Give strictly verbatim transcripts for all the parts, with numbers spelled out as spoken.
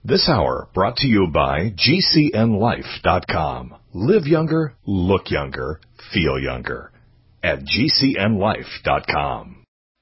This hour brought to you by G C N life dot com. Live younger, look younger, feel younger at G C N life dot com.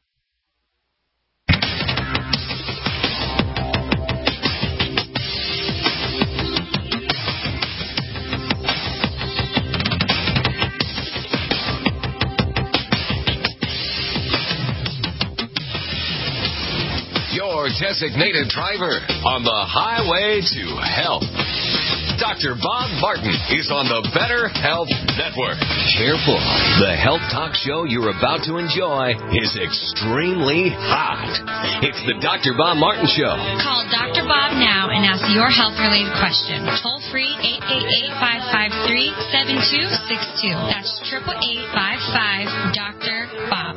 Your designated driver on the highway to health. Doctor Bob Martin is on the Better Health Network. Careful. The health talk show you're about to enjoy is extremely hot. It's the Doctor Bob Martin Show. Call Doctor Bob now and ask your health-related question. Toll free eight eight eight, five five three, seven two six two. That's eight eight eight, five five, Doctor Bob.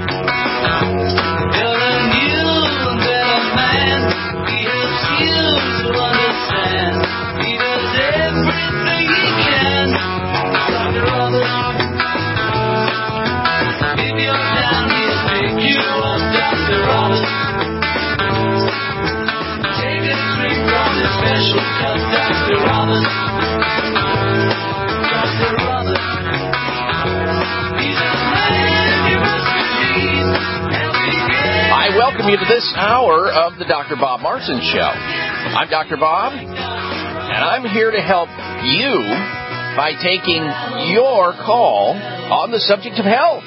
I welcome you to this hour of the Doctor Bob Martin Show. I'm Doctor Bob, and I'm here to help you by taking your call on the subject of health.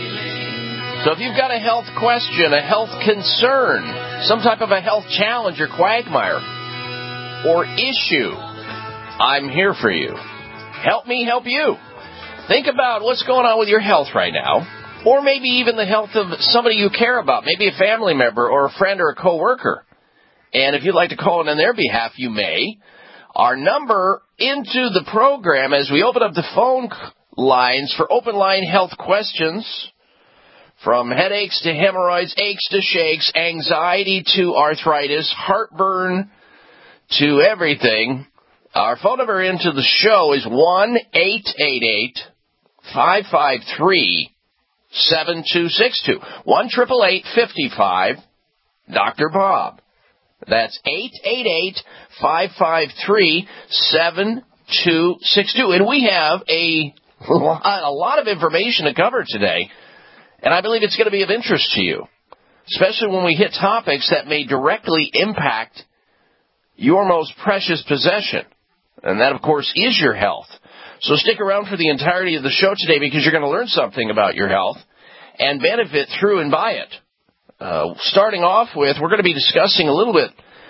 So if you've got a health question, a health concern, some type of a health challenge or quagmire or issue, I'm here for you. Help me help you. Think about what's going on with your health right now, or maybe even the health of somebody you care about, maybe a family member or a friend or a coworker. And if you'd like to call in on their behalf, you may. Our number into the program as we open up the phone lines for open line health questions, from headaches to hemorrhoids, aches to shakes, anxiety to arthritis, heartburn to everything. Our phone number into the show is one eight eight eight, five five three, seven two six two. one eight eight eight, five five, Doctor Bob. That's eight eight eight, five five three, seven two six two. And we have a lot, a lot of information to cover today, and I believe it's going to be of interest to you, especially when we hit topics that may directly impact your most precious possession, and that, of course, is your health. So stick around for the entirety of the show today because you're going to learn something about your health and benefit through and by it. Uh, starting off with, we're going to be discussing a little bit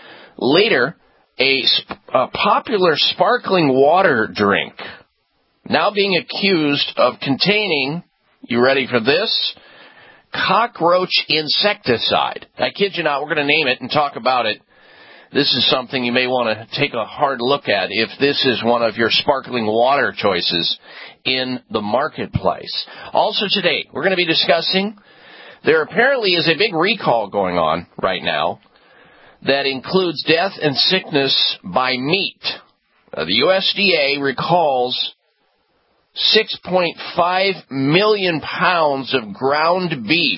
later a, sp- a popular sparkling water drink now being accused of containing, you ready for this, cockroach insecticide. I kid you not, we're going to name it and talk about it. This is something you may want to take a hard look at if this is one of your sparkling water choices in the marketplace. Also today, we're going to be discussing, there apparently is a big recall going on right now that includes death and sickness by meat. Uh, the U S D A recalls six point five million pounds of ground beef,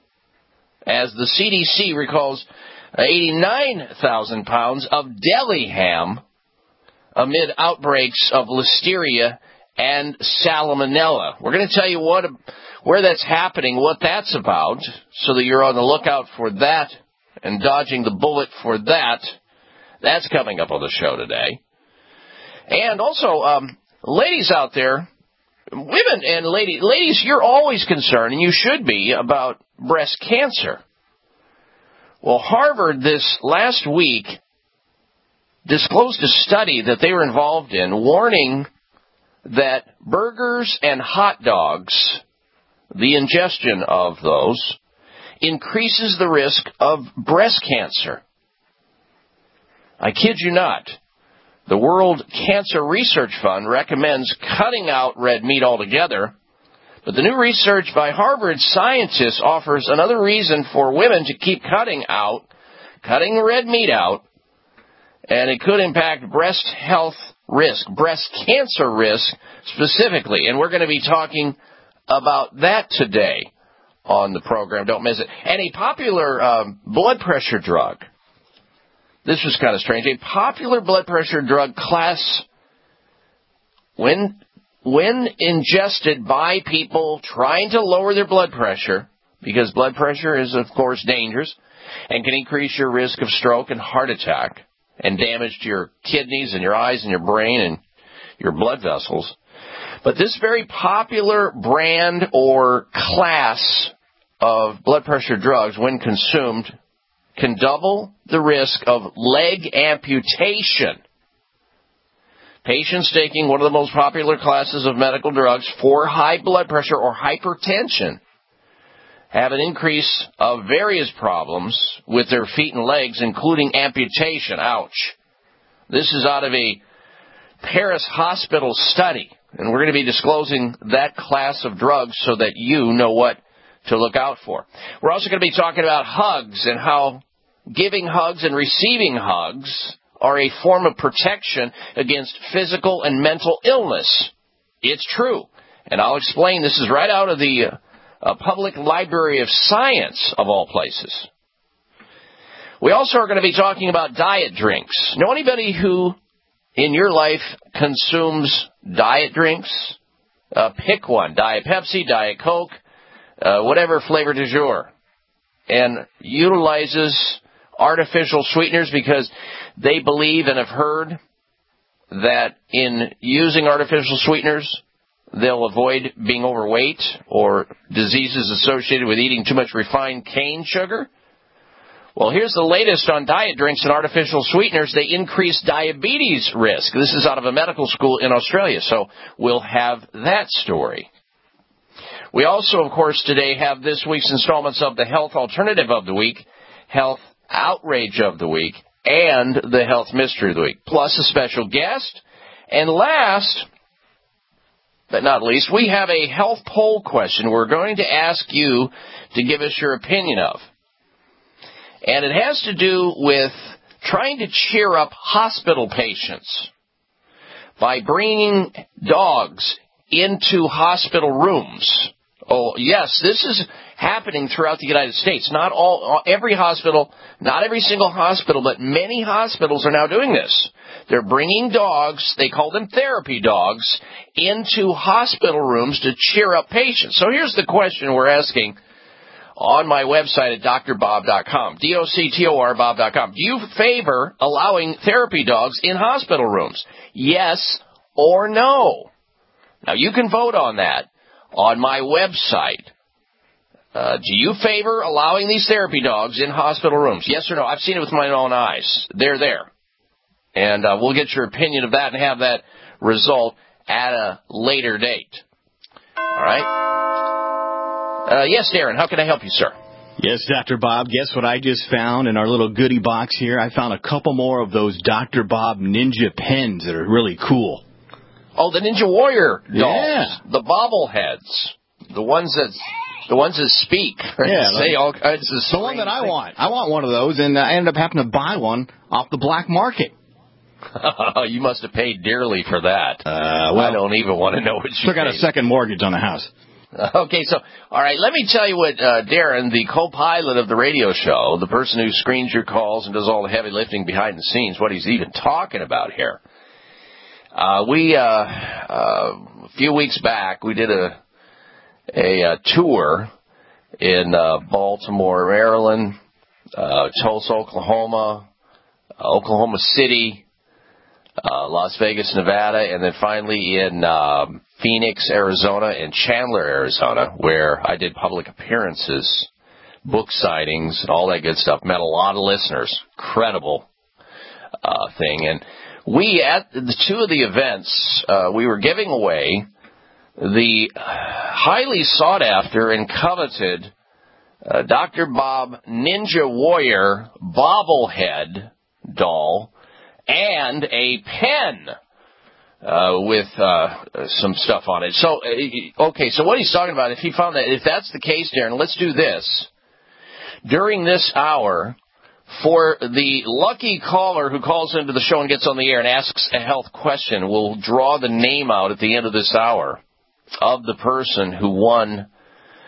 as the C D C recalls eighty-nine thousand pounds of deli ham amid outbreaks of listeria and salmonella. We're going to tell you what, where that's happening, what that's about, so that you're on the lookout for that and dodging the bullet for that. That's coming up on the show today. And also, um, ladies out there, women and lady, ladies, you're always concerned, and you should be, about breast cancer. Well, Harvard this last week disclosed a study that they were involved in warning that burgers and hot dogs, the ingestion of those, increases the risk of breast cancer. I kid you not. The World Cancer Research Fund recommends cutting out red meat altogether, but the new research by Harvard scientists offers another reason for women to keep cutting out, cutting red meat out, and it could impact breast health risk, breast cancer risk specifically. And we're going to be talking about that today on the program. Don't miss it. And a popular um, blood pressure drug this was kind of strange. A popular blood pressure drug class, when when ingested by people trying to lower their blood pressure, because blood pressure is, of course, dangerous and can increase your risk of stroke and heart attack and damage to your kidneys and your eyes and your brain and your blood vessels. But this very popular brand or class of blood pressure drugs, when consumed, can double the risk of leg amputation. Patients taking one of the most popular classes of medical drugs for high blood pressure or hypertension have an increase of various problems with their feet and legs, including amputation. Ouch. This is out of a Paris hospital study, and we're going to be disclosing that class of drugs so that you know what to look out for. We're also going to be talking about hugs and how giving hugs and receiving hugs are a form of protection against physical and mental illness. It's true. And I'll explain. This is right out of the uh, Public Library of Science, of all places. We also are going to be talking about diet drinks. Know anybody who in your life consumes diet drinks? Uh, pick one. Diet Pepsi, Diet Coke, uh, whatever flavor du jour. And utilizes artificial sweeteners because they believe and have heard that in using artificial sweeteners, they'll avoid being overweight or diseases associated with eating too much refined cane sugar. Well, here's the latest on diet drinks and artificial sweeteners. They increase diabetes risk. This is out of a medical school in Australia, so we'll have that story. We also, of course, today have this week's installments of the Health Alternative of the Week, Health Outrage of the Week, and the Health Mystery of the Week, plus a special guest. And last, but not least, we have a health poll question we're going to ask you to give us your opinion of. And it has to do with trying to cheer up hospital patients by bringing dogs into hospital rooms. Oh, yes, this is happening throughout the United States. Not all, every hospital, not every single hospital, but many hospitals are now doing this. They're bringing dogs, they call them therapy dogs, into hospital rooms to cheer up patients. So here's the question we're asking on my website at D R bob dot com, D O C T O R Bob dot com. Do you favor allowing therapy dogs in hospital rooms? Yes or no? Now, you can vote on that on my website. Uh, do you favor allowing these therapy dogs in hospital rooms? Yes or no? I've seen it with my own eyes. They're there. And uh, we'll get your opinion of that and have that result at a later date. All right? Uh, yes, Darren, how can I help you, sir? Yes, Doctor Bob, guess what I just found in our little goodie box here? I found a couple more of those Doctor Bob Ninja pens that are really cool. Oh, the Ninja Warrior dolls. Yeah. The bobbleheads. The ones that the ones that speak. Yeah. Say all kinds of the one that I want. I want one of those, and I ended up having to buy one off the black market. You must have paid dearly for that. Uh, well, I don't even want to know what you still got paid. a second mortgage on the house. Okay, so, all right, let me tell you what uh, Darren, the co-pilot of the radio show, the person who screens your calls and does all the heavy lifting behind the scenes, what he's even talking about here. Uh, we, uh, uh, a few weeks back, we did a, a, a tour in uh, Baltimore, Maryland, uh, Tulsa, Oklahoma, uh, Oklahoma City, uh, Las Vegas, Nevada, and then finally in uh, Phoenix, Arizona, and Chandler, Arizona, where I did public appearances, book signings, and all that good stuff. Met a lot of listeners. Incredible uh, thing. And we, at the two of the events, uh, we were giving away the highly sought-after and coveted uh, Doctor Bob Ninja Warrior bobblehead doll and a pen uh, with uh, some stuff on it. So, uh, okay, so what he's talking about, if he found that, if that's the case, Darren, let's do this. During this hour, for the lucky caller who calls into the show and gets on the air and asks a health question, we'll draw the name out at the end of this hour of the person who won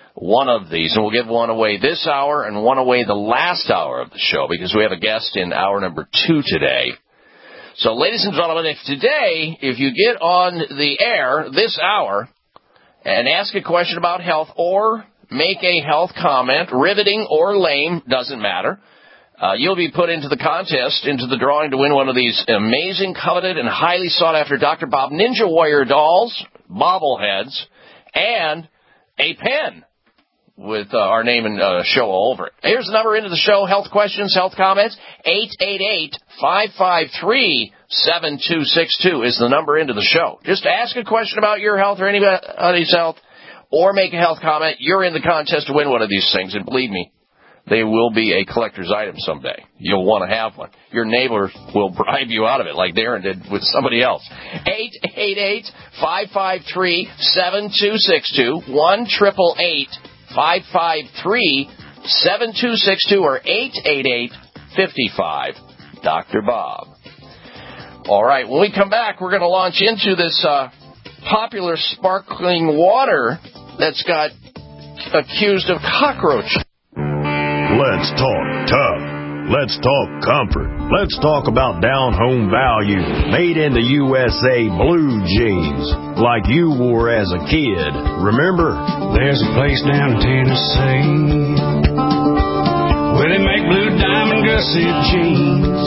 one of these, and we'll give one away this hour and one away the last hour of the show because we have a guest in hour number two today. So, ladies and gentlemen, if today, if you get on the air this hour and ask a question about health or make a health comment, riveting or lame, doesn't matter, uh, you'll be put into the contest, into the drawing to win one of these amazing, coveted, and highly sought-after Doctor Bob Ninja Warrior dolls, bobbleheads, and a pen with uh, our name and uh, show all over it. Here's the number into the show, health questions, health comments. eight eight eight, five five three, seven two six two is the number into the show. Just ask a question about your health or anybody's health or make a health comment. You're in the contest to win one of these things, and believe me, they will be a collector's item someday. You'll want to have one. Your neighbor will bribe you out of it like Darren did with somebody else. eight eight eight, five five three, seven two six two, one eight eight eight, five five three, seven two six two, or eight eight eight, five five, Doctor Bob. All right, when we come back, we're going to launch into this uh, popular sparkling water that's got accused of cockroach. Let's talk tough. Let's talk comfort. Let's talk about down-home value. Made in the U S A blue jeans, like you wore as a kid. Remember? There's a place down in Tennessee where they make blue diamond gusset jeans.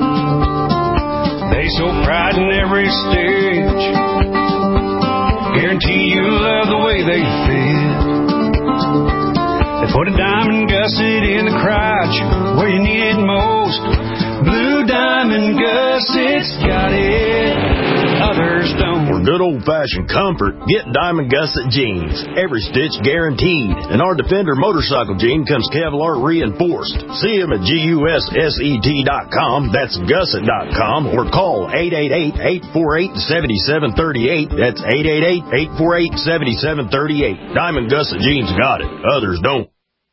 They show pride in every stitch. Guarantee you love the way they fit. They put a diamond gusset in the crotch where you need it most. Blue diamond gussets got it, others don't. For good old-fashioned comfort, get Diamond Gusset jeans. Every stitch guaranteed. And our Defender motorcycle jean comes Kevlar reinforced. See them at G U S S E T dot com. That's gusset dot com. Or call eight eight eight, eight four eight, seven seven three eight. That's eight eight eight, eight four eight, seven seven three eight. Diamond Gusset jeans got it, others don't.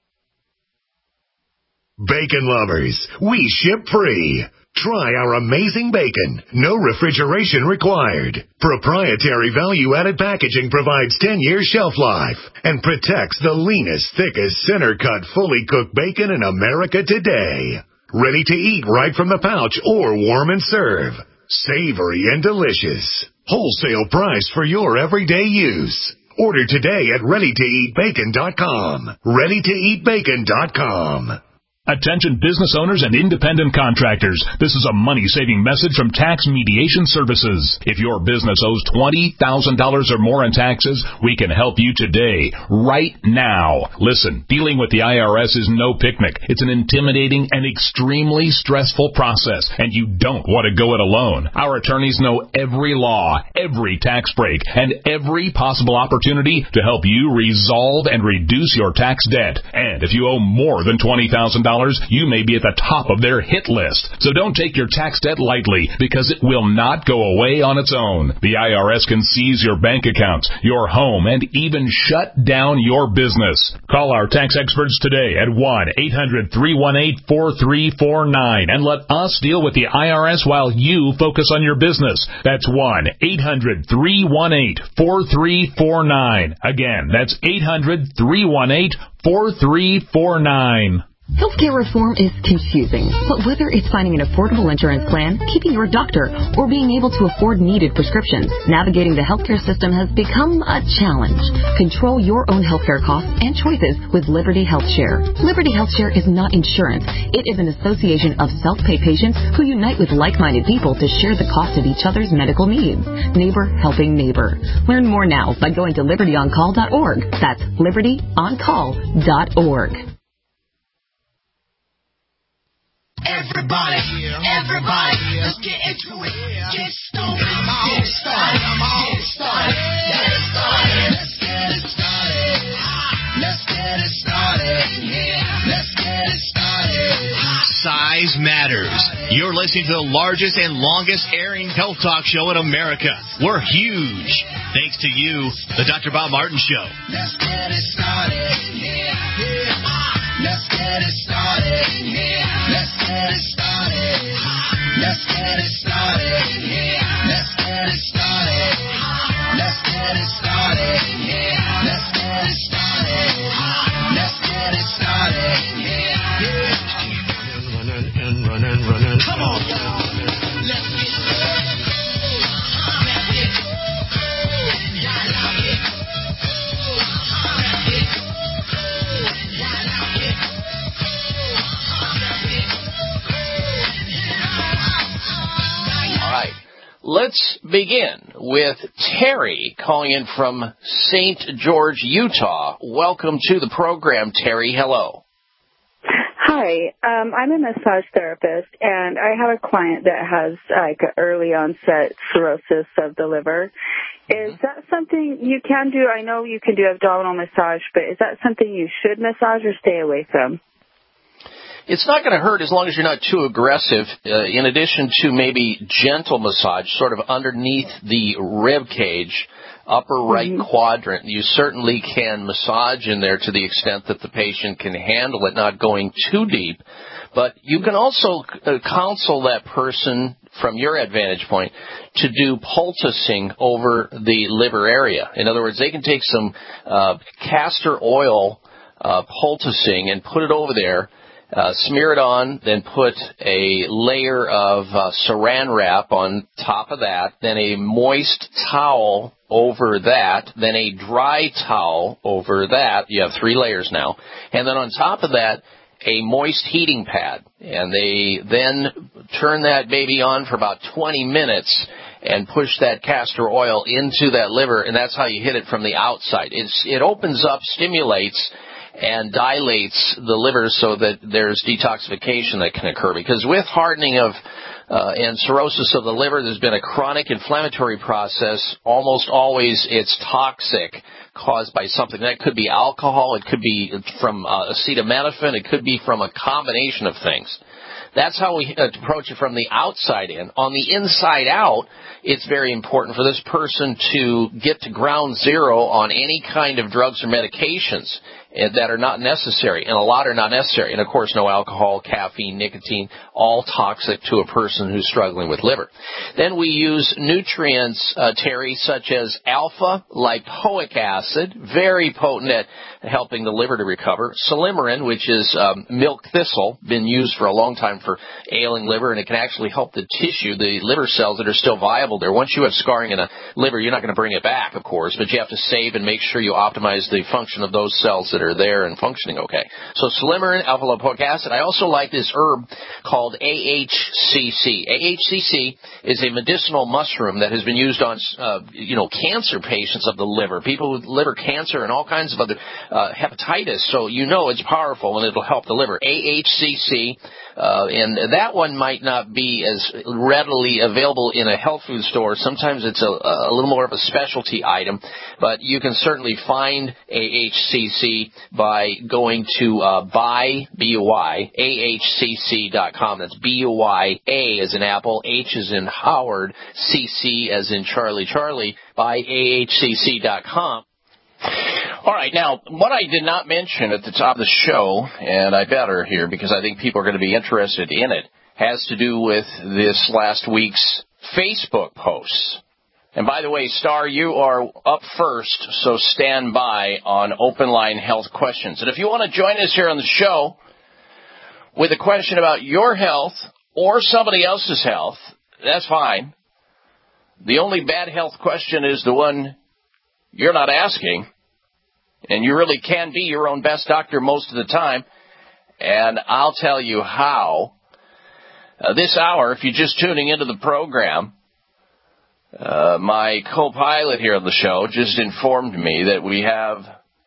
Bacon lovers, we ship free. Try our amazing bacon. No refrigeration required. Proprietary value-added packaging provides ten years shelf life and protects the leanest, thickest, center-cut, fully cooked bacon in America today. Ready to eat right from the pouch or warm and serve. Savory and delicious. Wholesale price for your everyday use. Order today at ready to eat bacon dot com. ready to eat bacon dot com. Attention business owners and independent contractors. This is a money-saving message from Tax Mediation Services. If your business owes twenty thousand dollars or more in taxes, we can help you today, right now. Listen, dealing with the I R S is no picnic. It's an intimidating and extremely stressful process, and you don't want to go it alone. Our attorneys know every law, every tax break, and every possible opportunity to help you resolve and reduce your tax debt. And if you owe more than twenty thousand dollars, you may be at the top of their hit list. So don't take your tax debt lightly, because it will not go away on its own. The I R S can seize your bank accounts, your home, and even shut down your business. Call our tax experts today at one eight hundred, three one eight, four three four nine and let us deal with the I R S while you focus on your business. That's one eight hundred, three one eight, four three four nine. Again, that's eight hundred, three one eight, four three four nine. Healthcare reform is confusing, but whether it's finding an affordable insurance plan, keeping your doctor, or being able to afford needed prescriptions, navigating the healthcare system has become a challenge. Control your own healthcare costs and choices with Liberty HealthShare. Liberty HealthShare is not insurance. It is an association of self-pay patients who unite with like-minded people to share the cost of each other's medical needs. Neighbor helping neighbor. Learn more now by going to liberty on call dot org. That's liberty on call dot org. Everybody, everybody, let's get into it. Get stoked, get started, get started, get started. Let's get it started. Let's get it started. Let's get it started. Size matters. You're listening to the largest and longest airing health talk show in America. We're huge. Thanks to you, the Doctor Bob Martin Show. Let's get it started. Let's get it started. Let's get it started. Let's get it started. Let's get it started. Let's get it started. Let's get it started. Let's begin with Terry calling in from Saint George, Utah. Welcome to the program, Terry. Hello. Hi, um, I'm a massage therapist, and I have a client that has like early onset cirrhosis of the liver. Is that something you can do? I know you can do abdominal massage, but is that something you should massage or stay away from? It's not going to hurt as long as you're not too aggressive. Uh, in addition to maybe gentle massage, sort of underneath the rib cage, upper right mm-hmm. quadrant, you certainly can massage in there to the extent that the patient can handle it, not going too deep. But you can also uh, counsel that person, from your advantage point, to do poulticing over the liver area. In other words, they can take some uh, castor oil uh, poulticing and put it over there, Uh, smear it on, then put a layer of uh, saran wrap on top of that, then a moist towel over that, then a dry towel over that. You have three layers now. And then on top of that, a moist heating pad. And they then turn that baby on for about twenty minutes and push that castor oil into that liver, and that's how you hit it from the outside. It's, it opens up, stimulates, and dilates the liver so that there's detoxification that can occur. Because with hardening of uh, and cirrhosis of the liver, there's been a chronic inflammatory process. Almost always it's toxic, caused by something. That could be alcohol, it could be from uh, acetaminophen, it could be from a combination of things. That's how we approach it from the outside in. On the inside out, it's very important for this person to get to ground zero on any kind of drugs or medications that are not necessary, and a lot are not necessary. And, of course, no alcohol, caffeine, nicotine, all toxic to a person who's struggling with liver. Then we use nutrients, uh, Terry, such as alpha-lipoic acid, very potent at helping the liver to recover. Silymarin, which is um, milk thistle, been used for a long time for ailing liver, and it can actually help the tissue, the liver cells that are still viable there. Once you have scarring in a liver, you're not going to bring it back, of course, but you have to save and make sure you optimize the function of those cells that are there and functioning okay. So silymarin, alpha-lipoic acid. I also like this herb called A H C C. A H C C is a medicinal mushroom that has been used on, uh, you know, cancer patients of the liver, people with liver cancer and all kinds of other uh, hepatitis. So you know it's powerful and it'll help the liver. A H C C. Uh, and that one might not be as readily available in a health food store. Sometimes it's a, a little more of a specialty item, but you can certainly find A H C C by going to uh, buy, B U Y, A H C C dot com. That's B U Y, A as in Apple, H as in Howard, C C as in Charlie Charlie, buy A H C C dot com. All right, now, what I did not mention at the top of the show, and I better here because I think people are going to be interested in it, has to do with this last week's Facebook posts. And by the way, Star, you are up first, so stand by on Open Line Health Questions. And if you want to join us here on the show with a question about your health or somebody else's health, that's fine. The only bad health question is the one you're not asking. And you really can be your own best doctor most of the time. And I'll tell you how. Uh, this hour, if you're just tuning into the program, uh, my co-pilot here on the show just informed me that we have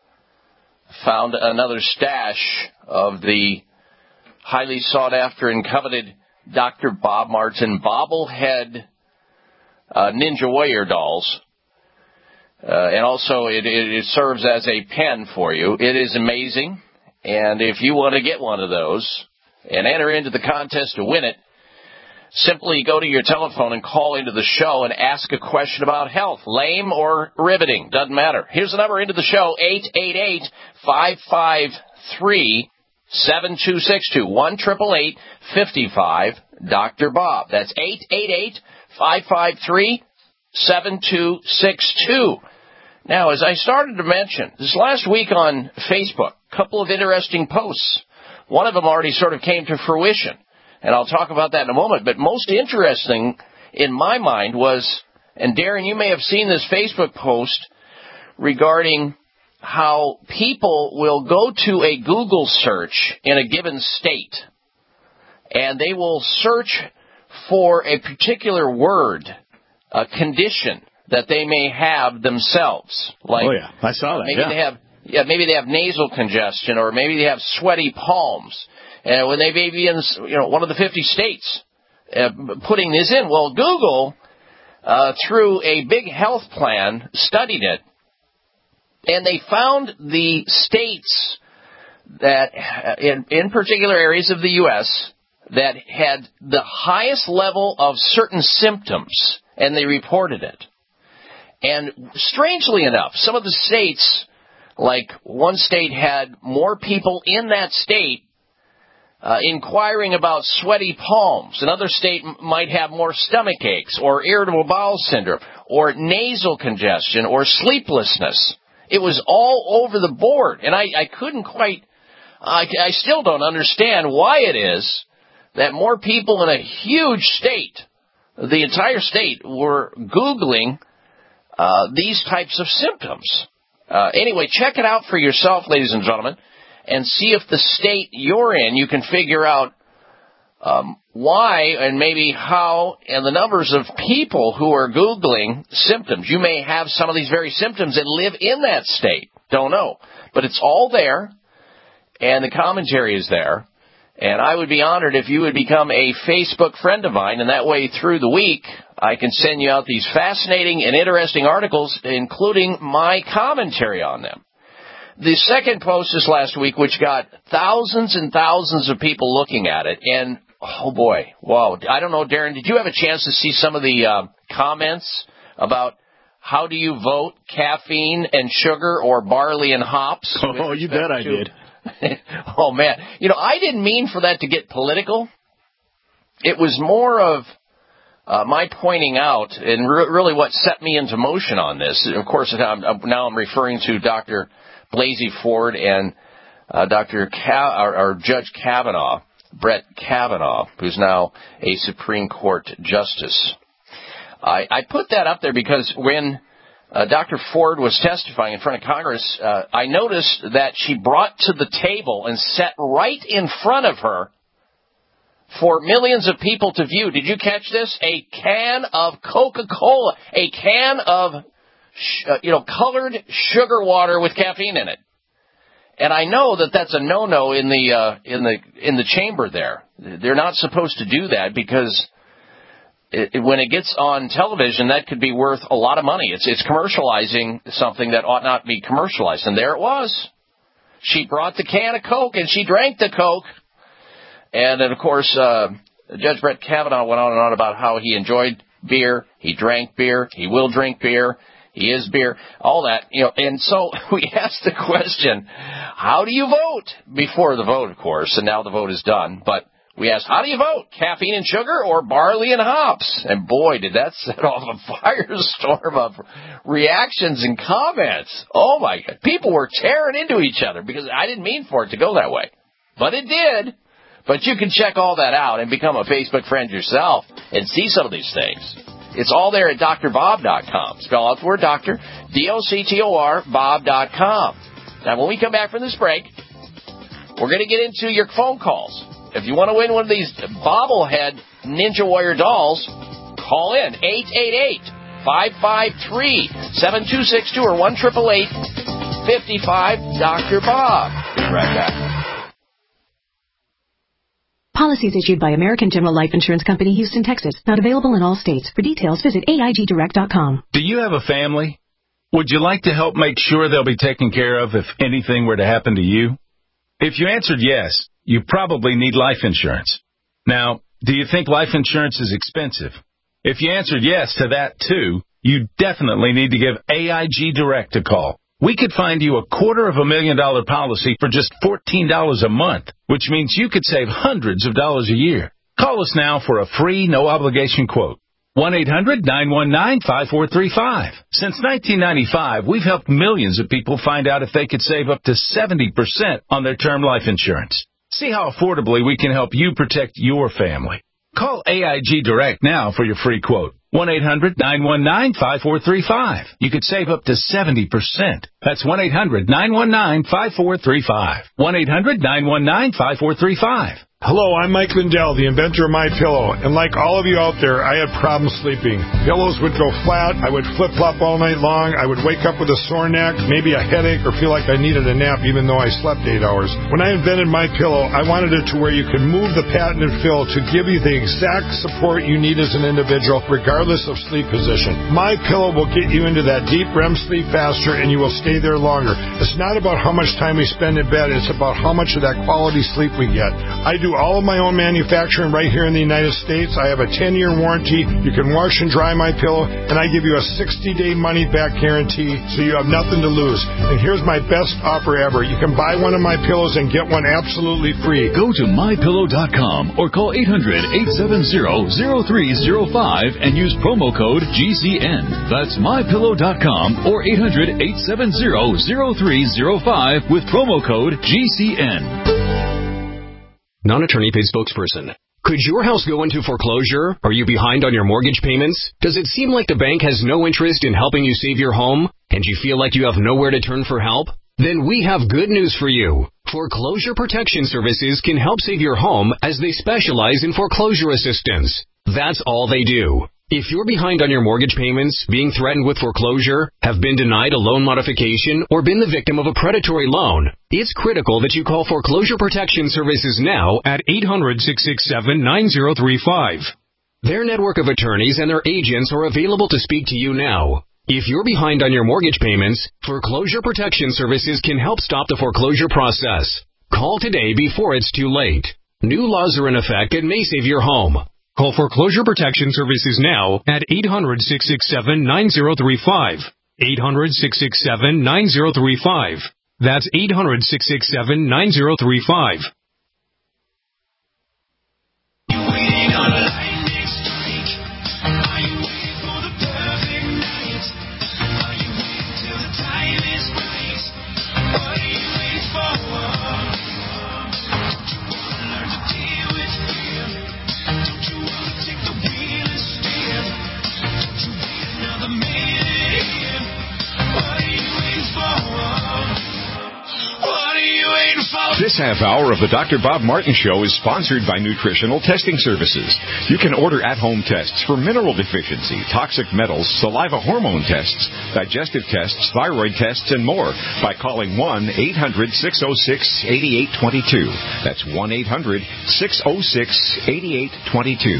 found another stash of the highly sought-after and coveted Doctor Bob Martin bobblehead uh, Ninja Warrior dolls. Uh, and also, it, it, it serves as a pen for you. It is amazing. And if you want to get one of those and enter into the contest to win it, simply go to your telephone and call into the show and ask a question about health, lame or riveting, doesn't matter. Here's the number into the show, eight eight eight, five five three, seven two six two, one eight eight eight, five five, Doctor Bob. That's eight eight eight, five five three, seven two six two. Now, as I started to mention, this last week on Facebook, a couple of interesting posts. One of them already sort of came to fruition, and I'll talk about that in a moment. But most interesting in my mind was, and Darren, you may have seen this Facebook post regarding how people will go to a Google search in a given state, and they will search for a particular word, a condition that they may have themselves. Like, oh, yeah. I saw that. Maybe yeah. they have, yeah, maybe they have nasal congestion, or maybe they have sweaty palms. And when they may be in, you know, one of the fifty states uh, putting this in, well, Google, uh, through a big health plan, studied it, and they found the states that, uh, in, in particular areas of the U S, that had the highest level of certain symptoms, and they reported it. And strangely enough, some of the states, like one state had more people in that state uh, inquiring about sweaty palms. Another state m- might have more stomach aches or irritable bowel syndrome or nasal congestion or sleeplessness. It was all over the board. And I, I couldn't quite, I, I still don't understand why it is that more people in a huge state, the entire state, were Googling uh, these types of symptoms. Uh, anyway, check it out for yourself, ladies and gentlemen, and see if the state you're in, you can figure out um, why and maybe how, and the numbers of people who are Googling symptoms. You may have some of these very symptoms and live in that state. Don't know. But it's all there, and the commentary is there. And I would be honored if you would become a Facebook friend of mine, and that way through the week I can send you out these fascinating and interesting articles, including my commentary on them. The second post this last week, which got thousands and thousands of people looking at it, and oh boy, wow. I don't know, Darren, did you have a chance to see some of the uh, comments about how do you vote, caffeine and sugar or barley and hops? Oh, you bet I did. Oh, man. You know, I didn't mean for that to get political. It was more of uh, my pointing out, and re- really what set me into motion on this. Of course, I'm, now I'm referring to Doctor Blasey Ford and uh, Doctor Ka- or, or Judge Kavanaugh, Brett Kavanaugh, who's now a Supreme Court justice. I, I put that up there because when Uh, Doctor Ford was testifying in front of Congress, uh, I noticed that she brought to the table and set right in front of her for millions of people to view. Did you catch this? A can of Coca-Cola, a can of, sh- uh, you know, colored sugar water with caffeine in it. And I know that that's a no-no in the uh, in the in the chamber there. They're not supposed to do that because It, when it gets on television, that could be worth a lot of money. It's it's commercializing something that ought not be commercialized. And there it was. She brought the can of Coke, and she drank the Coke. And then, of course, uh, Judge Brett Kavanaugh went on and on about how he enjoyed beer, he drank beer, he will drink beer, he is beer, all that. You know. And so we asked the question, how do you vote? Before the vote, of course, and now the vote is done. But we asked, how do you vote? Caffeine and sugar or barley and hops? And boy, did that set off a firestorm of reactions and comments. Oh, my God. People were tearing into each other because I didn't mean for it to go that way. But it did. But you can check all that out and become a Facebook friend yourself and see some of these things. It's all there at D R bob dot com. Spell out the word doctor, D O C T O R, bob dot com. Now, when we come back from this break, we're going to get into your phone calls. If you want to win one of these bobblehead Ninja Warrior dolls, call in eight eight eight, five five three, seven two six two or one eight eight eight, five five, Doctor Bob. Be right back. Policies issued by American General Life Insurance Company, Houston, Texas. Not available in all states. For details, visit A I G direct dot com. Do you have a family? Would you like to help make sure they'll be taken care of if anything were to happen to you? If you answered yes, you probably need life insurance. Now, do you think life insurance is expensive? If you answered yes to that, too, you definitely need to give A I G Direct a call. We could find you a quarter of a million dollar policy for just fourteen dollars a month, which means you could save hundreds of dollars a year. Call us now for a free, no-obligation quote. one eight hundred nine one nine five four three five. Since nineteen ninety-five, we've helped millions of people find out if they could save up to seventy percent on their term life insurance. See how affordably we can help you protect your family. Call A I G Direct now for your free quote. one eight hundred nine one nine five four three five. You could save up to seventy percent. That's one eight hundred nine one nine five four three five. one eight hundred nine one nine five four three five. Hello, I'm Mike Lindell, the inventor of MyPillow, and like all of you out there, I had problems sleeping. Pillows would go flat, I would flip-flop all night long, I would wake up with a sore neck, maybe a headache, or feel like I needed a nap even though I slept eight hours. When I invented MyPillow, I wanted it to where you could move the patented fill to give you the exact support you need as an individual, regardless of sleep position. MyPillow will get you into that deep R E M sleep faster, and you will stay there longer. It's not about how much time we spend in bed, it's about how much of that quality sleep we get. I do all of my own manufacturing right here in the United States. I have a ten-year warranty. You can wash and dry MyPillow, and I give you a sixty-day money-back guarantee, so you have nothing to lose. And here's my best offer ever. You can buy one of my pillows and get one absolutely free. Go to my pillow dot com or call eight hundred, eight seven zero, zero three zero five and use promo code G C N. That's my pillow dot com or eight hundred, eight seven zero, zero three zero five with promo code G C N. Non-attorney paid spokesperson. Could your house go into foreclosure? Are you behind on your mortgage payments? Does it seem like the bank has no interest in helping you save your home? And you feel like you have nowhere to turn for help? Then we have good news for you. Foreclosure Protection Services can help save your home as they specialize in foreclosure assistance. That's all they do. If you're behind on your mortgage payments, being threatened with foreclosure, have been denied a loan modification, or been the victim of a predatory loan, it's critical that you call Foreclosure Protection Services now at eight hundred, six six seven, nine zero three five. Their network of attorneys and their agents are available to speak to you now. If you're behind on your mortgage payments, Foreclosure Protection Services can help stop the foreclosure process. Call today before it's too late. New laws are in effect and may save your home. Call Foreclosure Protection Services now at eight hundred, six six seven, nine zero three five. eight hundred, six six seven, nine zero three five. That's eight hundred, six six seven, nine zero three five. This half hour of the Doctor Bob Martin Show is sponsored by Nutritional Testing Services. You can order at-home tests for mineral deficiency, toxic metals, saliva hormone tests, digestive tests, thyroid tests, and more by calling one eight hundred, six oh six, eight eight two two. That's one eight hundred, six oh six, eight eight two two.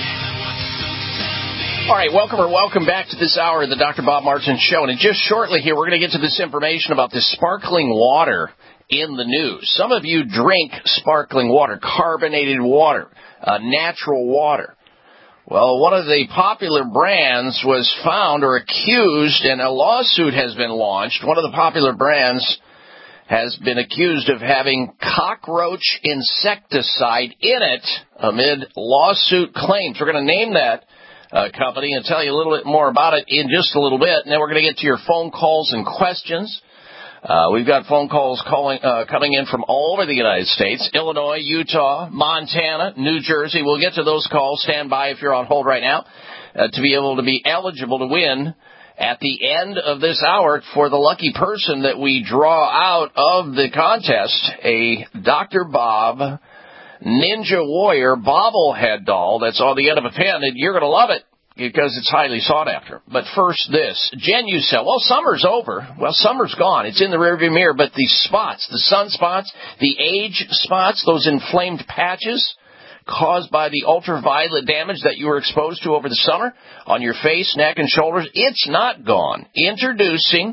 All right, welcome or welcome back to this hour of the Doctor Bob Martin Show. And just shortly here, we're going to get to this information about this sparkling water in the news. Some of you drink sparkling water, carbonated water, uh, natural water. Well, one of the popular brands was found or accused, and a lawsuit has been launched. One of the popular brands has been accused of having cockroach insecticide in it amid lawsuit claims. We're going to name that uh, company and tell you a little bit more about it in just a little bit. And then we're going to get to your phone calls and questions. Uh, we've got phone calls calling, uh, coming in from all over the United States, Illinois, Utah, Montana, New Jersey. We'll get to those calls. Stand by if you're on hold right now uh, to be able to be eligible to win at the end of this hour for the lucky person that we draw out of the contest, a Doctor Bob Ninja Warrior bobblehead doll that's on the end of a pen, and you're going to love it, because it's highly sought after. But first, this. Genucel. Well, summer's over. Well, summer's gone. It's in the rearview mirror, but the spots, the sun spots, the age spots, those inflamed patches caused by the ultraviolet damage that you were exposed to over the summer on your face, neck, and shoulders, it's not gone. Introducing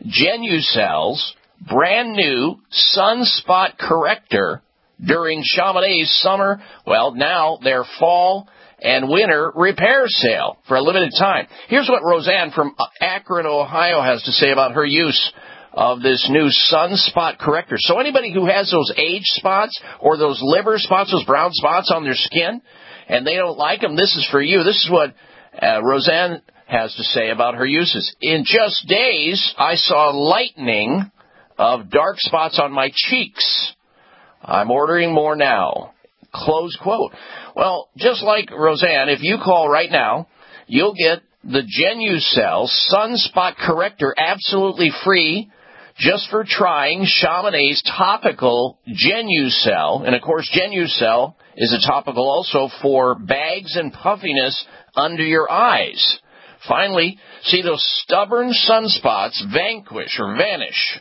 Genucel's brand new Sunspot Corrector during Chamonix's summer, well, now their fall and winter repair sale for a limited time. Here's what Roseanne from Akron, Ohio has to say about her use of this new Sunspot Corrector. So anybody who has those age spots or those liver spots, those brown spots on their skin, and they don't like them, this is for you. This is what uh, Roseanne has to say about her uses. In just days, I saw lightening of dark spots on my cheeks. I'm ordering more now. Close quote. Well, just like Roseanne, if you call right now, you'll get the Genucel Sunspot Corrector absolutely free just for trying Chamonix's topical Genucel. And, of course, Genucel is a topical also for bags and puffiness under your eyes. Finally, see those stubborn sunspots vanquish or vanish,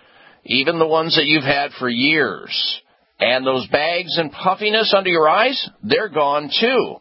even the ones that you've had for years. And those bags and puffiness under your eyes, they're gone too.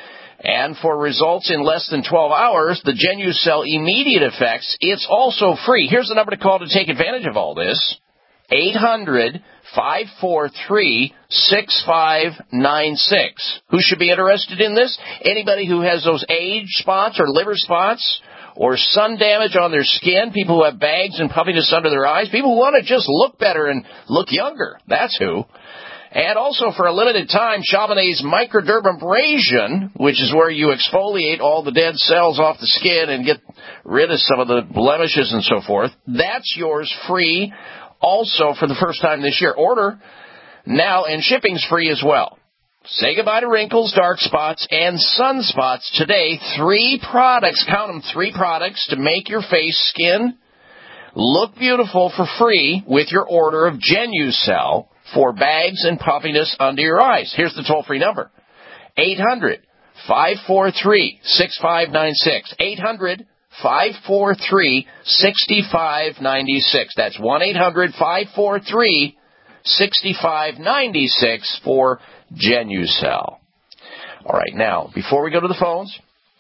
And for results in less than twelve hours, the Genucel Immediate Effects, it's also free. Here's the number to call to take advantage of all this. eight hundred, five four three, six five nine six. Who should be interested in this? Anybody who has those age spots or liver spots or sun damage on their skin, people who have bags and puffiness under their eyes, people who want to just look better and look younger. That's who. And also for a limited time, Chamonix's microdermabrasion, which is where you exfoliate all the dead cells off the skin and get rid of some of the blemishes and so forth, that's yours free also for the first time this year. Order now, and shipping's free as well. Say goodbye to wrinkles, dark spots, and sunspots today. Three products, count them, three products to make your face, skin look beautiful for free with your order of Genucel for bags and puffiness under your eyes. Here's the toll-free number. eight hundred, five four three, six five nine six. eight hundred, five four three, six five nine six. That's one eight hundred, five four three, six five nine six for Genucel. All right, now, before we go to the phones,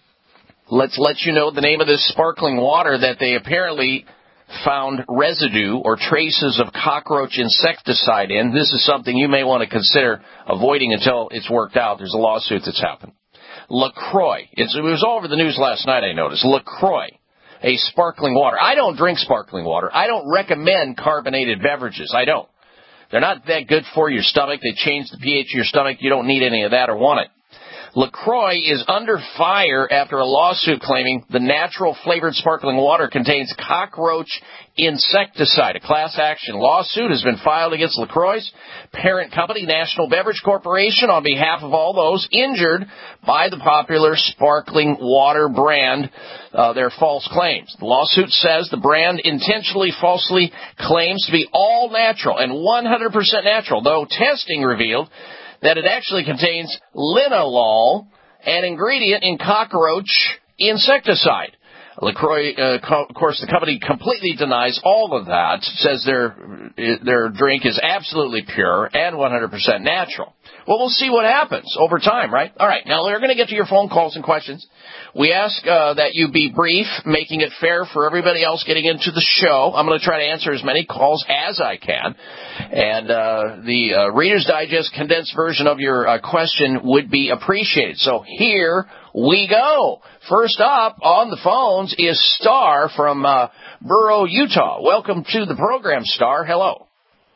let's let you know the name of this sparkling water that they apparently found residue or traces of cockroach insecticide in. This is something you may want to consider avoiding until it's worked out. There's a lawsuit that's happened. LaCroix. It's, it was all over the news last night, I noticed. LaCroix, a sparkling water. I don't drink sparkling water. I don't recommend carbonated beverages. I don't. They're not that good for your stomach. They change the pH of your stomach. You don't need any of that or want it. LaCroix is under fire after a lawsuit claiming the natural flavored sparkling water contains cockroach insecticide. A class action lawsuit has been filed against LaCroix's parent company, National Beverage Corporation, on behalf of all those injured by the popular sparkling water brand, uh, their false claims. The lawsuit says the brand intentionally falsely claims to be all natural and one hundred percent natural, though testing revealed that it actually contains linalool, an ingredient in cockroach insecticide. LaCroix, uh, co- of course, the company completely denies all of that, says their their drink is absolutely pure and one hundred percent natural. Well, we'll see what happens over time, right? All right, now we're going to get to your phone calls and questions. We ask uh, that you be brief, making it fair for everybody else getting into the show. I'm going to try to answer as many calls as I can. And uh, the uh, Reader's Digest condensed version of your uh, question would be appreciated. So here we go. First up on the phones is Star from uh, Burrow, Utah. Welcome to the program, Star. Hello.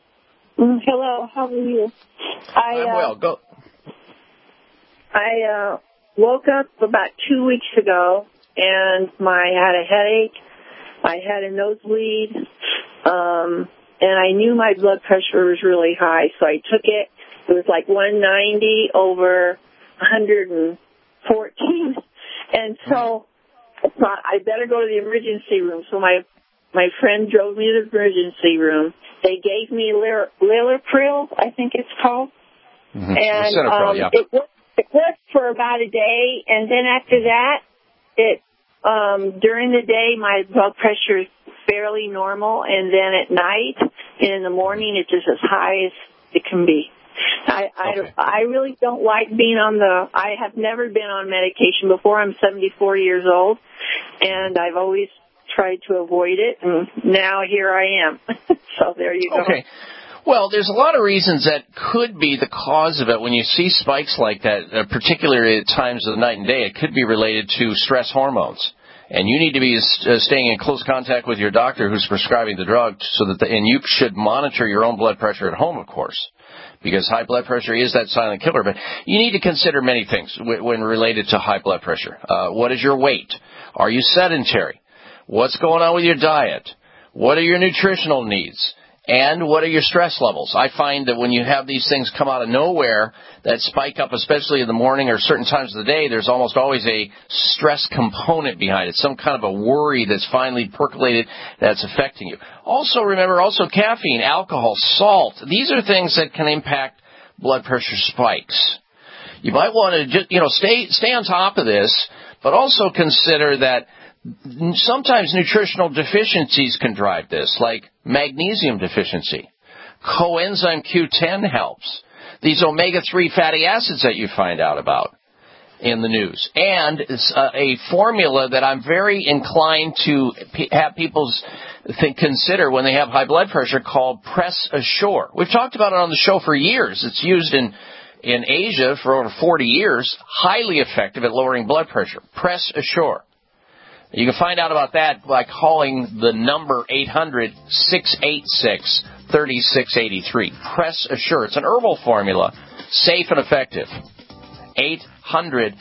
Mm, hello. How are you? I, I'm uh, well. Go. I uh, woke up about two weeks ago, and my I had a headache. I had a nosebleed, um, and I knew my blood pressure was really high, so I took it. It was like one ninety over one hundred fourteen, and so I thought I better go to the emergency room. So my my friend drove me to the emergency room. They gave me Lilipril, I think it's called, Mm-hmm. and Centerpril, um, yeah. it worked. It worked for about a day, and then after that, it um, during the day my blood pressure is fairly normal, and then at night and in the morning it's just as high as it can be. I I, Okay. I really don't like being on the. I have never been on medication before. I'm seventy-four years old, and I've always tried to avoid it, and now here I am. So there you go. Okay. Well, there's a lot of reasons that could be the cause of it. When you see spikes like that, uh, particularly at times of the night and day, it could be related to stress hormones. And you need to be uh, staying in close contact with your doctor who's prescribing the drug, so that the, and you should monitor your own blood pressure at home, of course, because high blood pressure is that silent killer. But you need to consider many things w- when related to high blood pressure. Uh, what is your weight? Are you sedentary? What's going on with your diet? What are your nutritional needs? And what are your stress levels? I find that when you have these things come out of nowhere that spike up, especially in the morning or certain times of the day, there's almost always a stress component behind it, some kind of a worry that's finally percolated that's affecting you. Also, remember, also caffeine, alcohol, salt. These are things that can impact blood pressure spikes. You might want to just, you know, stay stay on top of this, but also consider that sometimes nutritional deficiencies can drive this, like magnesium deficiency. Coenzyme Q ten helps. These omega three fatty acids that you find out about in the news. And it's a, a formula that I'm very inclined to p- have people think, consider when they have high blood pressure called Press Assure. We've talked about it on the show for years. It's used in, in Asia for over forty years, highly effective at lowering blood pressure. Press Assure. You can find out about that by calling the number eight hundred, six eight six, three six eight three. Press Assure. It's an herbal formula, safe and effective. eight hundred,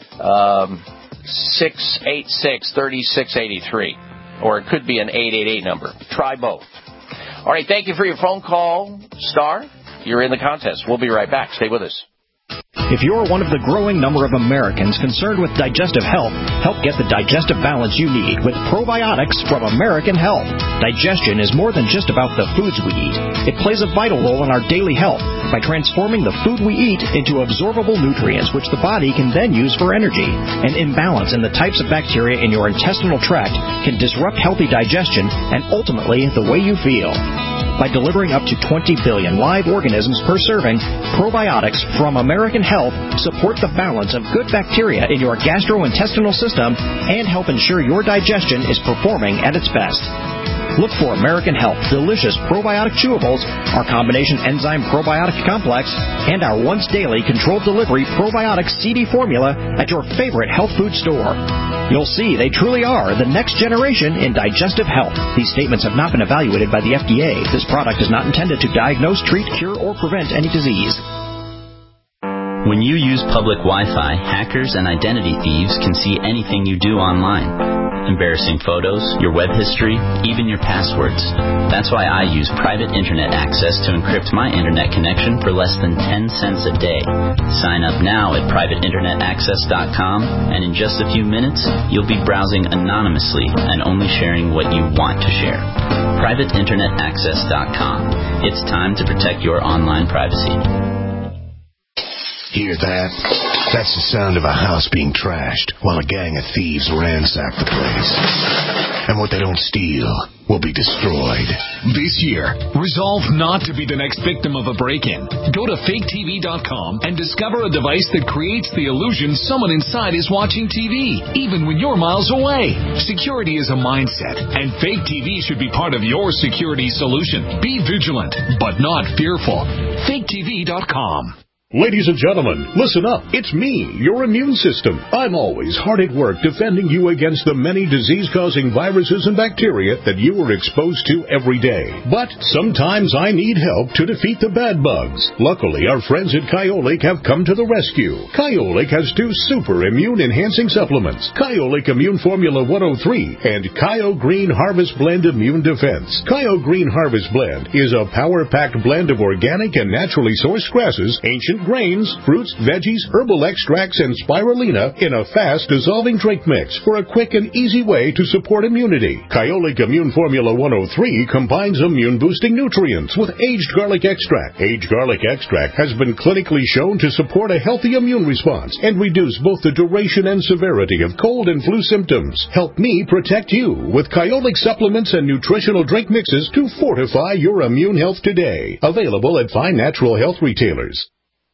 six eight six, three six eight three. Or it could be an eight eight eight number. Try both. All right, thank you for your phone call, Star. You're in the contest. We'll be right back. Stay with us. If you're one of the growing number of Americans concerned with digestive health, help get the digestive balance you need with probiotics from American Health. Digestion is more than just about the foods we eat. It plays a vital role in our daily health by transforming the food we eat into absorbable nutrients which the body can then use for energy. An imbalance in the types of bacteria in your intestinal tract can disrupt healthy digestion and ultimately the way you feel. By delivering up to twenty billion live organisms per serving, probiotics from American Health support the balance of good bacteria in your gastrointestinal system and help ensure your digestion is performing at its best. Look for American Health Delicious Probiotic Chewables, our combination enzyme probiotic complex, and our once daily controlled delivery probiotic C D formula at your favorite health food store. You'll see they truly are the next generation in digestive health. These statements have not been evaluated by the F D A. This product is not intended to diagnose, treat, cure, or prevent any disease. When you use public Wi-Fi, hackers and identity thieves can see anything you do online. Embarrassing photos, your web history, even your passwords. That's why I use private internet access to encrypt my internet connection for less than ten cents a day. Sign up now at private internet access dot com, and in just a few minutes, you'll be browsing anonymously and only sharing what you want to share. private internet access dot com. It's time to protect your online privacy. Hear that? That's the sound of a house being trashed while a gang of thieves ransack the place. And what they don't steal will be destroyed. This year, resolve not to be the next victim of a break-in. Go to fake T V dot com and discover a device that creates the illusion someone inside is watching T V, even when you're miles away. Security is a mindset, and Fake T V should be part of your security solution. Be vigilant, but not fearful. fake T V dot com. Ladies and gentlemen, listen up. It's me, your immune system. I'm always hard at work defending you against the many disease-causing viruses and bacteria that you are exposed to every day. But sometimes I need help to defeat the bad bugs. Luckily, our friends at Kyolic have come to the rescue. Kyolic has two super immune-enhancing supplements, Kyolic Immune Formula one oh three and Kyo Green Harvest Blend Immune Defense. Kyo Green Harvest Blend is a power-packed blend of organic and naturally sourced grasses, ancient grains, fruits, veggies, herbal extracts, and spirulina in a fast-dissolving drink mix for a quick and easy way to support immunity. Kyolic Immune Formula one oh three combines immune-boosting nutrients with aged garlic extract. Aged garlic extract has been clinically shown to support a healthy immune response and reduce both the duration and severity of cold and flu symptoms. Help me protect you with Kyolic supplements and nutritional drink mixes to fortify your immune health today. Available at fine natural health retailers.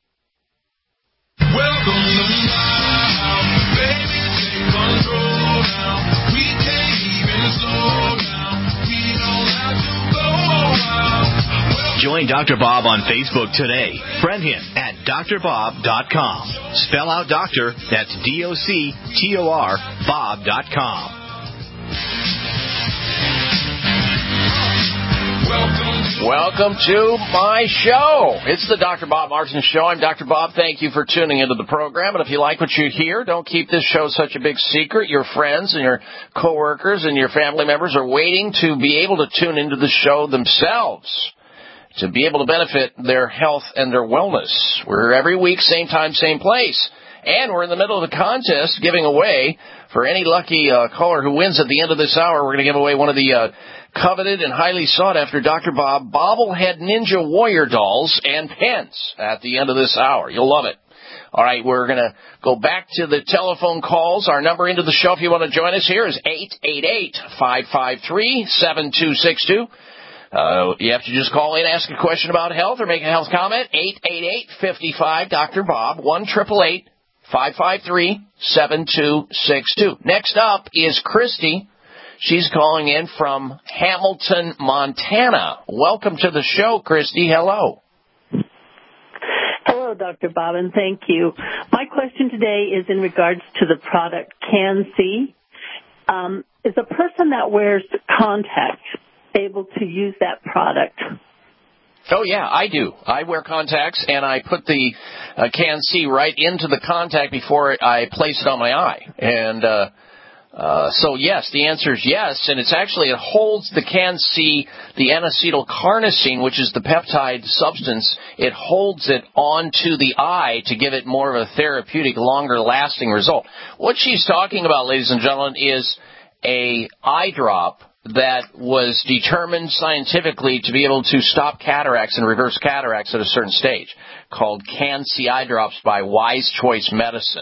Welcome to my house, baby, take control now. We can't even slow down. We don't have to go out. Join Doctor Bob on Facebook today. Friend him at D R bob dot com. Spell out doctor, that's D O C T O R, bob dot com. Welcome to Welcome to my show. It's the Doctor Bob Martin Show. I'm Doctor Bob. Thank you for tuning into the program. And if you like what you hear, don't keep this show such a big secret. Your friends and your coworkers and your family members are waiting to be able to tune into the show themselves, to be able to benefit their health and their wellness. We're every week, same time, same place. And we're in the middle of a contest giving away, for any lucky uh, caller who wins at the end of this hour, we're going to give away one of the uh, coveted and highly sought-after Doctor Bob bobblehead Ninja Warrior dolls and pens at the end of this hour. You'll love it. All right, we're going to go back to the telephone calls. Our number into the show, if you want to join us here, is eight eight eight, five five three, seven two six two. Uh, you have to just call in, ask a question about health, or make a health comment. eight eight eight, five five, Doctor Bob, one eight eight eight, five five three, seven two six two. Next up is Christy. She's calling in from Hamilton, Montana. Welcome to the show, Christy. Hello. Hello, Doctor Bob, and thank you. My question today is in regards to the product Can-C. Um, is a person that wears contacts able to use that product? Oh, yeah, I do. I wear contacts, and I put the uh, Can-C right into the contact before I place it on my eye. And uh, uh, so, yes, the answer is yes. And it's actually, it holds the Can-C, the N-acetylcarnosine, which is the peptide substance, it holds it onto the eye to give it more of a therapeutic, longer-lasting result. What she's talking about, ladies and gentlemen, is a eye drop that was determined scientifically to be able to stop cataracts and reverse cataracts at a certain stage, called Can-C eye drops by Wise Choice Medicine.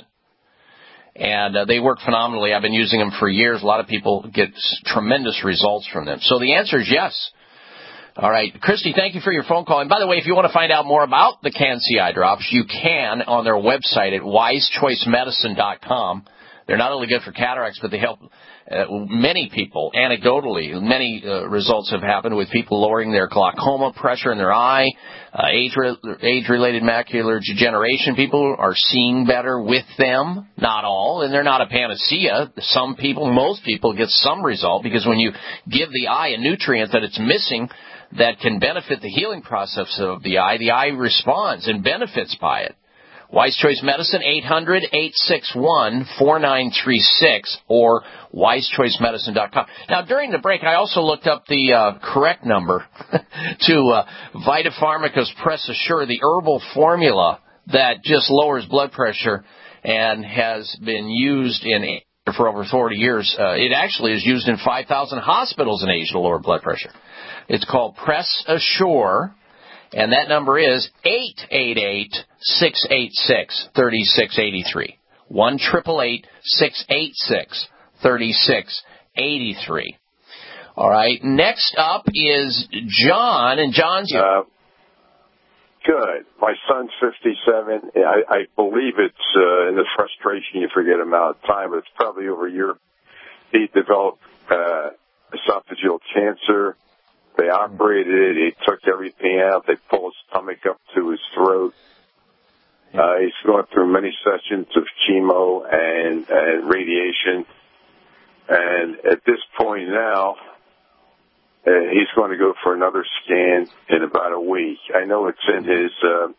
And uh, they work phenomenally. I've been using them for years. A lot of people get tremendous results from them. So the answer is yes. All right. Christy, thank you for your phone call. And by the way, if you want to find out more about the Can-C eye drops, you can on their website at wise choice medicine dot com. They're not only good for cataracts, but they help uh, many people, anecdotally. Many uh, results have happened with people lowering their glaucoma pressure in their eye, uh, age re- age-related macular degeneration. People are seeing better with them, not all, and they're not a panacea. Some people, most people, get some result, because when you give the eye a nutrient that it's missing that can benefit the healing process of the eye, the eye responds and benefits by it. Wise Choice Medicine, eight hundred, eight six one, four nine three six, or wise choice medicine dot com. Now, during the break, I also looked up the uh, correct number to uh, VitaPharmaca's Press Assure, the herbal formula that just lowers blood pressure and has been used in for over forty years. Uh, it actually is used in five thousand hospitals in Asia to lower blood pressure. It's called Press Assure. And that number is eight eight eight, six eight six, three six eight three. one eight eight eight, six eight six, three six eight three. All right. Next up is John, and John's... Uh, good. My son's fifty-seven. I, I believe it's uh, in the frustration you forget amount of time, but it's probably over a year. He developed uh, esophageal cancer. They operated it. They took everything out. They pulled his stomach up to his throat. Uh, he's going through many sessions of chemo and, and radiation. And at this point now, uh, he's going to go for another scan in about a week. I know it's in his uh,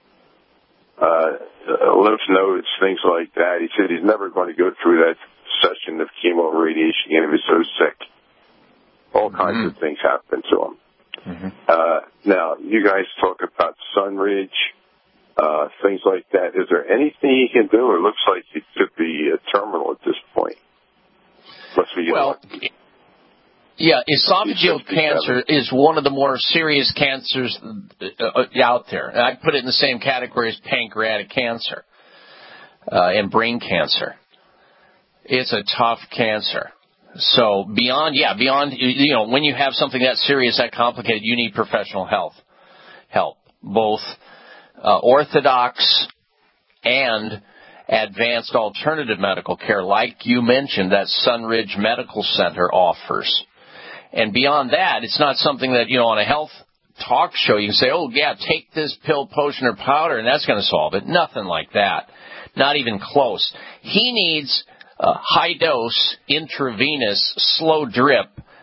uh, lymph nodes, things like that. He said he's never going to go through that session of chemo and radiation again if he's so sick. All kinds mm-hmm. of things happen to him. Mm-hmm. Uh, now, you guys talk about Sunridge, uh, things like that. Is there anything he can do? It looks like he could be uh, terminal at this point. Must be, well, know, yeah, esophageal cancer is one of the more serious cancers uh, out there. And I put it in the same category as pancreatic cancer uh, and brain cancer. It's a tough cancer. So beyond, yeah, beyond, you know, when you have something that serious, that complicated, you need professional health help, both uh, orthodox and advanced alternative medical care, like you mentioned, that Sunridge Medical Center offers. And beyond that, it's not something that, you know, on a health talk show you can say, oh, yeah, take this pill, potion, or powder, and that's going to solve it. Nothing like that. Not even close. He needs... Uh, high-dose, intravenous, slow drip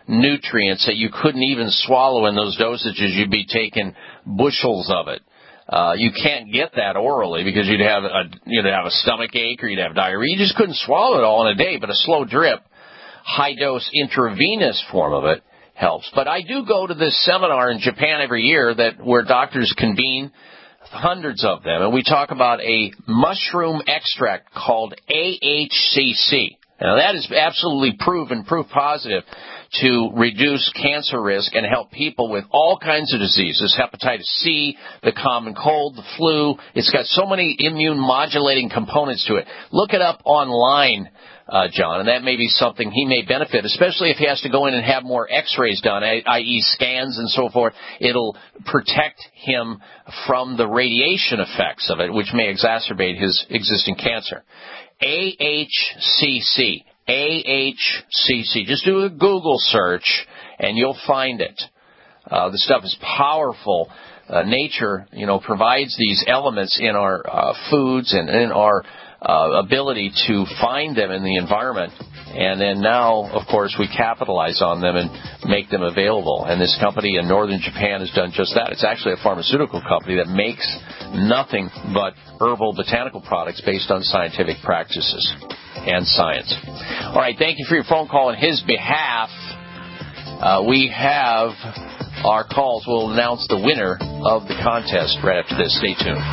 nutrients that you couldn't even swallow in those dosages. You'd be taking bushels of it. Uh, you can't get that orally because you'd have a, you'd have a stomach ache or you'd have diarrhea. You just couldn't swallow it all in a day, but a slow drip, high-dose intravenous form of it helps. But I do go to this seminar in Japan every year that where doctors convene, hundreds of them, and we talk about a mushroom extract called A H C C. Now, that is absolutely proven, proof positive, to reduce cancer risk and help people with all kinds of diseases, hepatitis C, the common cold, the flu. It's got so many immune modulating components to it. Look it up online, uh, John, and that may be something he may benefit, especially if he has to go in and have more x-rays done, that is scans and so forth. It'll protect him from the radiation effects of it, which may exacerbate his existing cancer. A H C C. A H C C. Just do a Google search, and you'll find it. Uh, the stuff is powerful. Uh, nature, you know, provides these elements in our uh, foods and in our uh, ability to find them in the environment. And then now, of course, we capitalize on them and make them available. And this company in northern Japan has done just that. It's actually a pharmaceutical company that makes nothing but herbal botanical products based on scientific practices and science. All right, thank you for your phone call on his behalf. Uh, we have our calls. We'll announce the winner of the contest right after this. Stay tuned.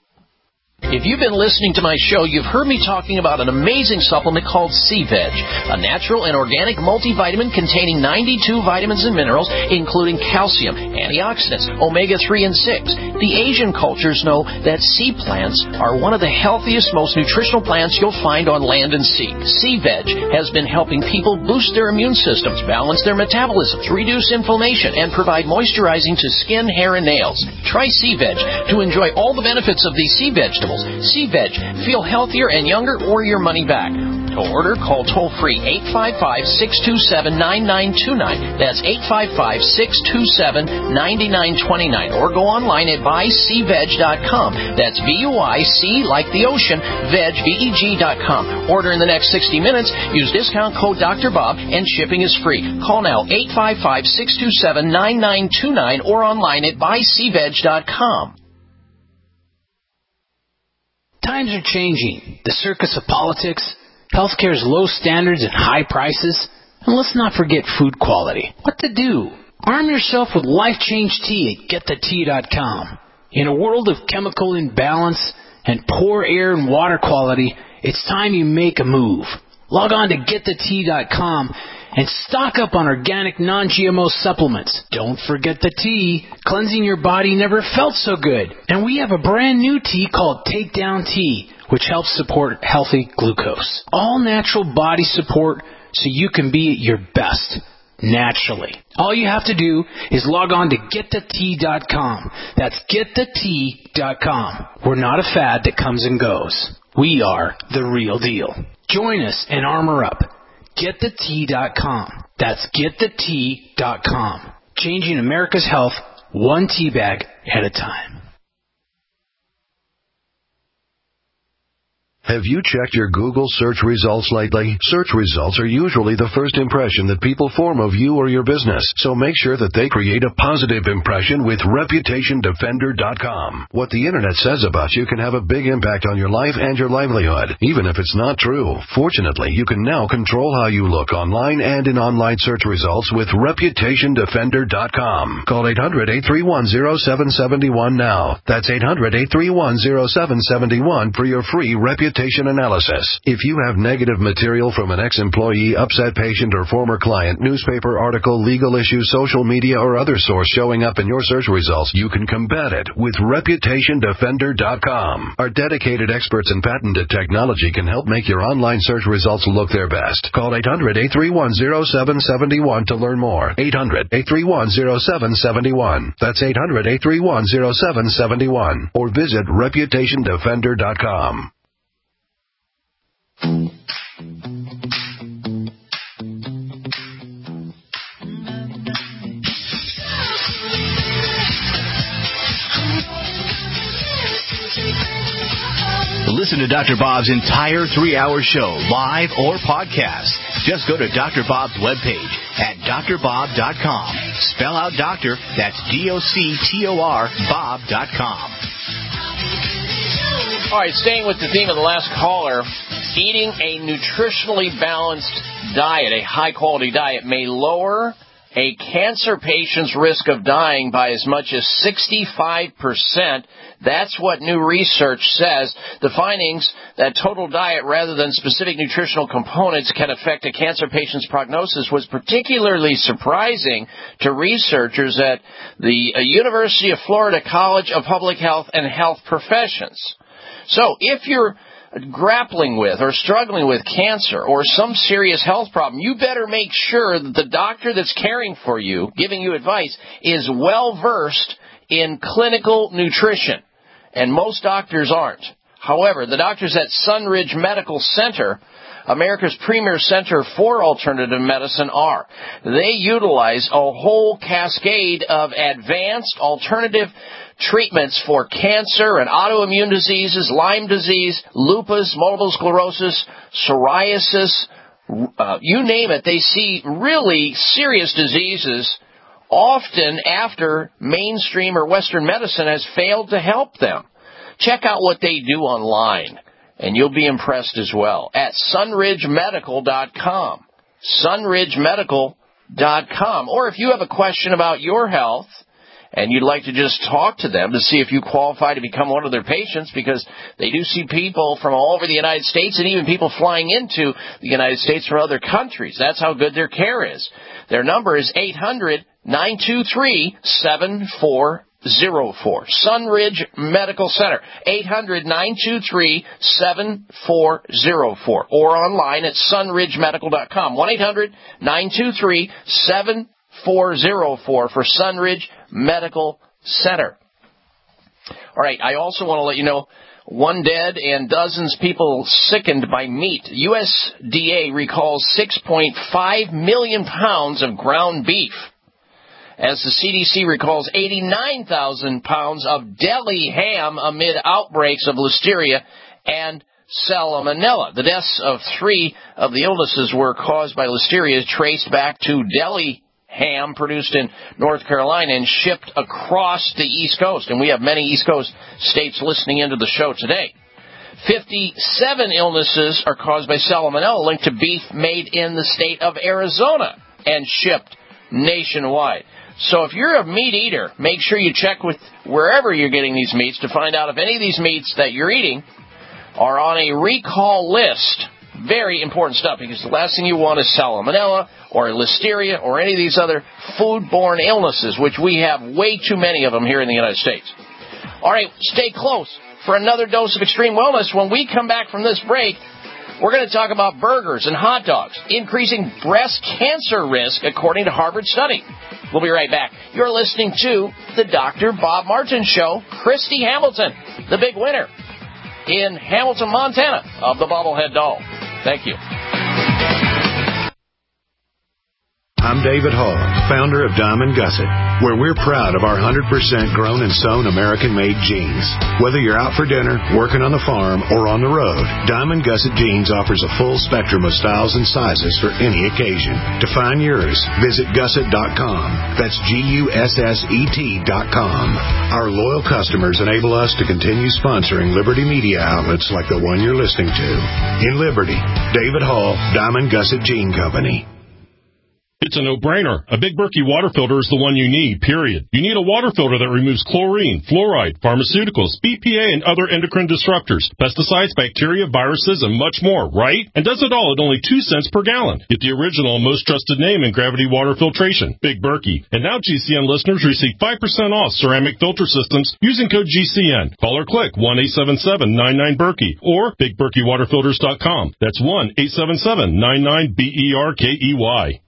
If you've been listening to my show, you've heard me talking about an amazing supplement called C-Veg, a natural and organic multivitamin containing ninety-two vitamins and minerals, including calcium, antioxidants, omega three and six. The Asian cultures know that sea plants are one of the healthiest, most nutritional plants you'll find on land and sea. C-Veg has been helping people boost their immune systems, balance their metabolisms, reduce inflammation, and provide moisturizing to skin, hair, and nails. Try C-Veg to enjoy all the benefits of these sea vegetables. C-Veg. Feel healthier and younger or your money back. To order, call toll-free eight five five, six two seven, nine nine two nine. That's eight five five, six two seven, nine nine two nine. Or go online at buy c veg dot com. That's V U I C like the ocean, veg, V E G dot com. Order in the next sixty minutes. Use discount code Doctor Bob and shipping is free. Call now eight five five, six two seven, nine nine two nine or online at buy c veg dot com. Times are changing. The circus of politics, healthcare's low standards and high prices, and let's not forget food quality. What to do? Arm yourself with Life Change Tea at get the tea dot com. In a world of chemical imbalance and poor air and water quality, it's time you make a move. Log on to get the tea dot com and stock up on organic non-G M O supplements. Don't forget the tea. Cleansing your body never felt so good. And we have a brand new tea called Takedown Tea, which helps support healthy glucose. All natural body support so you can be at your best naturally. All you have to do is log on to get the tea dot com. That's get the tea dot com. We're not a fad that comes and goes. We are the real deal. Join us and armor up. get the tea dot com. That's get the tea dot com. Changing America's health one tea bag at a time. Have you checked your Google search results lately? Search results are usually the first impression that people form of you or your business, so make sure that they create a positive impression with reputation defender dot com. What the Internet says about you can have a big impact on your life and your livelihood, even if it's not true. Fortunately, you can now control how you look online and in online search results with reputation defender dot com. Call eight hundred, eight three one, zero seven seven one now. That's eight hundred, eight three one, zero seven seven one for your free reputation analysis. If you have negative material from an ex-employee, upset patient, or former client, newspaper article, legal issue, social media, or other source showing up in your search results, you can combat it with reputation defender dot com. Our dedicated experts in patented technology can help make your online search results look their best. Call eight hundred, eight three one, zero seven seven one to learn more. eight hundred, eight three one, zero seven seven one. That's eight hundred, eight three one, zero seven seven one. Or visit reputation defender dot com. Listen to Doctor Bob's entire three-hour show, live or podcast, Just go to Doctor Bob's webpage at D R bob dot com. Spell out doctor, that's D O C T O R, bob dot com. All right, staying with the theme of the last caller, eating a nutritionally balanced diet, a high-quality diet, may lower a cancer patient's risk of dying by as much as sixty-five percent. That's what new research says. The findings that total diet rather than specific nutritional components can affect a cancer patient's prognosis was particularly surprising to researchers at the University of Florida College of Public Health and Health Professions. So if you're grappling with or struggling with cancer or some serious health problem, you better make sure that the doctor that's caring for you, giving you advice, is well versed in clinical nutrition. And most doctors aren't. However, the doctors at Sunridge Medical Center, America's premier center for alternative medicine, are. They utilize a whole cascade of advanced alternative treatments for cancer and autoimmune diseases, Lyme disease, lupus, multiple sclerosis, psoriasis, uh, you name it. They see really serious diseases often after mainstream or Western medicine has failed to help them. Check out what they do online, and you'll be impressed as well at sunridge medical dot com. sunridge medical dot com. Or if you have a question about your health, and you'd like to just talk to them to see if you qualify to become one of their patients, because they do see people from all over the United States and even people flying into the United States from other countries. That's how good their care is. Their number is eight hundred, nine two three, seven four zero four. Sunridge Medical Center, eight hundred, nine two three, seven four zero four. Or online at sunridge medical dot com. one eight hundred, nine two three, seven four zero four for Sunridge Medical Center. All right, I also want to let you know, one dead and dozens of people sickened by meat. U S D A recalls six point five million pounds of ground beef, as the C D C recalls eighty-nine thousand pounds of deli ham amid outbreaks of listeria and salmonella. The deaths of three of the illnesses were caused by listeria, traced back to deli ham produced in North Carolina and shipped across the East Coast. And we have many East Coast states listening into the show today. fifty-seven illnesses are caused by salmonella linked to beef made in the state of Arizona and shipped nationwide. So if you're a meat eater, make sure you check with wherever you're getting these meats to find out if any of these meats that you're eating are on a recall list. Very important stuff, because the last thing you want is salmonella or listeria or any of these other foodborne illnesses, which we have way too many of them here in the United States. All right, stay close for another dose of Extreme Wellness. When we come back from this break, we're going to talk about burgers and hot dogs, increasing breast cancer risk, according to Harvard study. We'll be right back. You're listening to the Doctor Bob Martin Show. Christy Hamilton, the big winner in Hamilton, Montana, of the Bobblehead Doll. Thank you. I'm David Hall, founder of Diamond Gusset, where we're proud of our one hundred percent grown and sewn American-made jeans. Whether you're out for dinner, working on the farm, or on the road, Diamond Gusset Jeans offers a full spectrum of styles and sizes for any occasion. To find yours, visit gusset dot com. That's G U S S E T dot com. Our loyal customers enable us to continue sponsoring Liberty media outlets like the one you're listening to. In Liberty, David Hall, Diamond Gusset Jean Company. It's a no-brainer. A Big Berkey water filter is the one you need, period. You need a water filter that removes chlorine, fluoride, pharmaceuticals, B P A, and other endocrine disruptors, pesticides, bacteria, viruses, and much more, right? And does it all at only two cents per gallon. Get the original and most trusted name in gravity water filtration, Big Berkey. And now G C N listeners receive five percent off ceramic filter systems using code G C N. Call or click one eight seven seven, nine nine, Berkey or big berkey water filters dot com. That's one eight seven seven, nine nine, B E R K E Y.